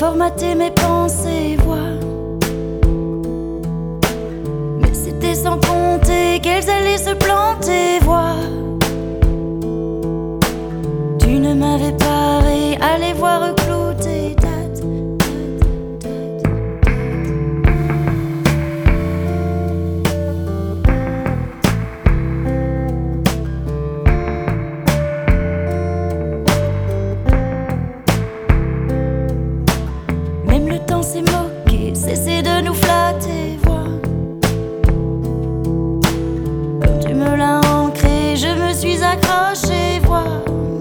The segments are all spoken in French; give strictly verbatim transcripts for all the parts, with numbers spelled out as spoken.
formaté mes pensées, voix. Mais c'était sans compter qu'elles allaient se planter, voix. Tu ne m'avais pas ré, allez voir reclouter, date, date, date, Même le temps s'est moqué, cessez de nous flatter, vois. Comme tu me l'as ancré, je me suis accrochée, vois.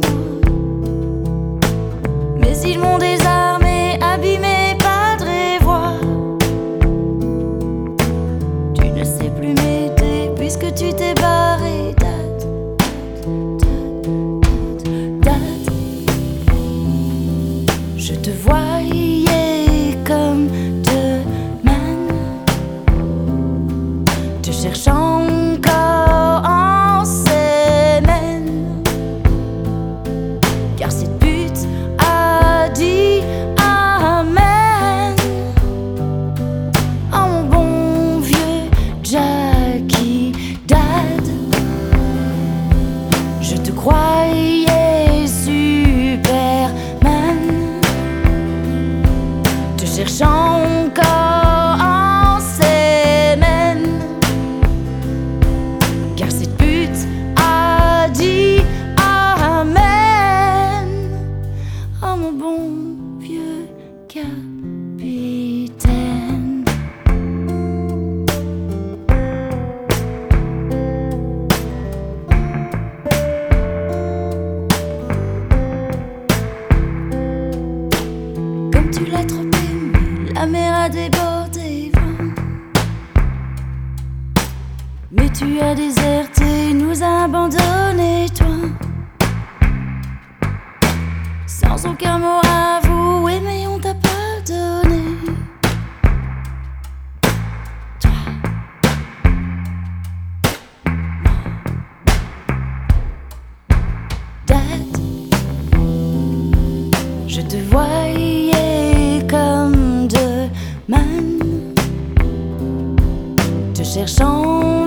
Mais ils m'ont désarmé, abîmé, padré, vois. Tu ne sais plus m'aider puisque tu t'es barré, date, date, date, date. Je te voyais comme demain, te cherchant encore en semaine, car cette pute a dit amen. Oh mon bon vieux Jackie Dad, je te croyais Superman, te cherchant encore en semaine, car cette pute a dit amen. Oh mon bon vieux capitaine. Comme tu l'as trop aimé, la mer a débordé, vent. Mais tu as déserté, nous a abandonnés, toi. Sans aucun mot avoué, mais on t'a pardonné, toi. Dad, je te voyais comme demain, te cherchant